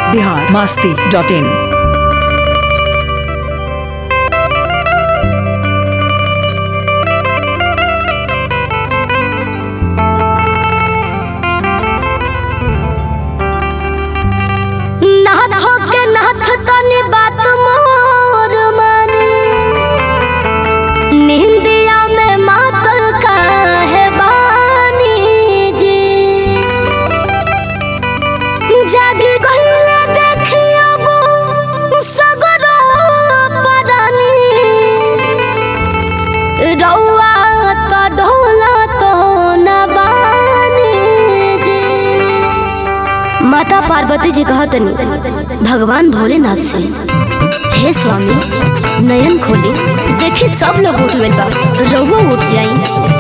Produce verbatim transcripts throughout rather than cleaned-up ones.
Bihar Masti dot इन। माता पार्वती जी कहतनी भगवान भोलेनाथ से, हे स्वामी नयन खोली, देखी सब लोग उठ गइल बा, रहुआ उठ जाई।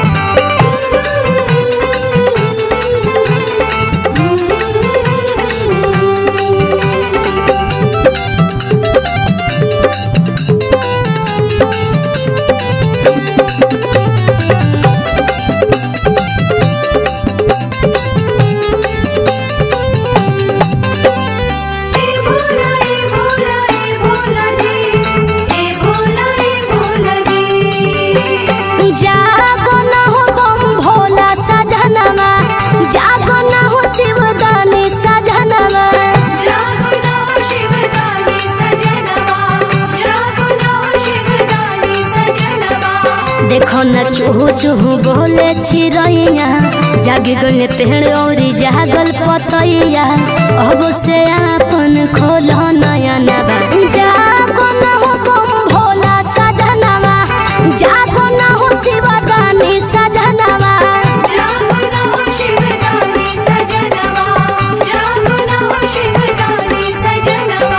देखो न चूहू चूहू बोले चिड़ैया, जाग गले पेड़ और जागल पतैया, अब से आपन खोलो नया नवा। जागो न हो बम भोला सजनवा, जागो न हो शिवदानी सजनवा, जागो न हो शिवदानी सजनवा, जागो न हो शिवदानी सजनवा।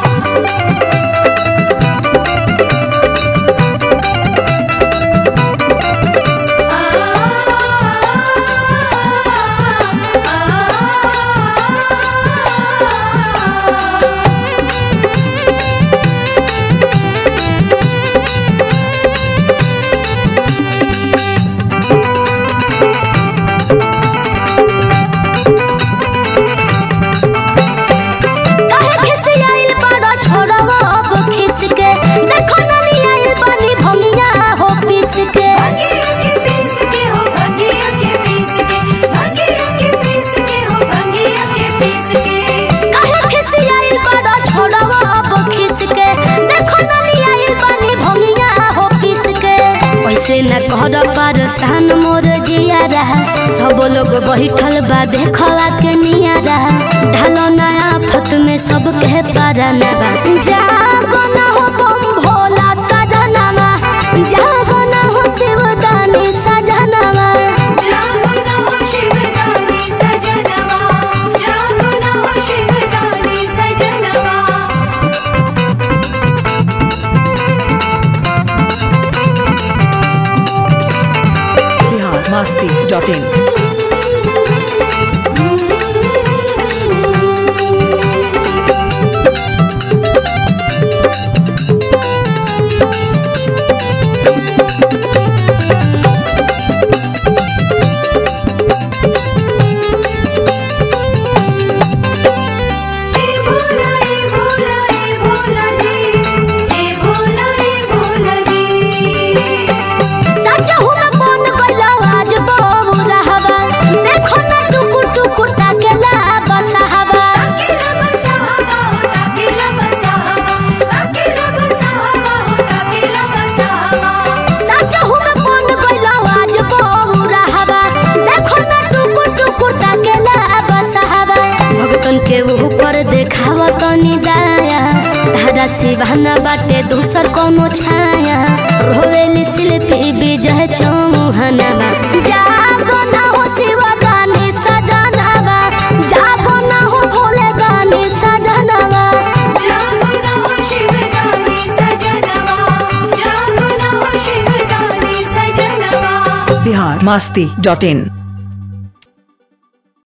न कहर परसान मोर जिया रहा, सब लोग बैठल बा देखवा के निया रहा, ढालो नया फत में सब के पारा नवा। जागो न हो बम भोला सजनवा, जागो न हो शिवदानी सजनवा, जागो न हो शिवदानी सजनवा, जागो न हो शिवदानी सजनवा। Masti dot in. के ऊपर देखावा तनी दाया, धारा सिवाना बाटे दूसर कोनो छाया, रोवेली शिल्पी विजय चौमुहनवा। जागो न हो शिवदानी सजनवा, जागो न हो भोलेदानी सजनवा, जागो न हो शिवदानी सजनवा, जागो न हो शिवदानी सजनवा। बिहार मस्ती डॉट इन।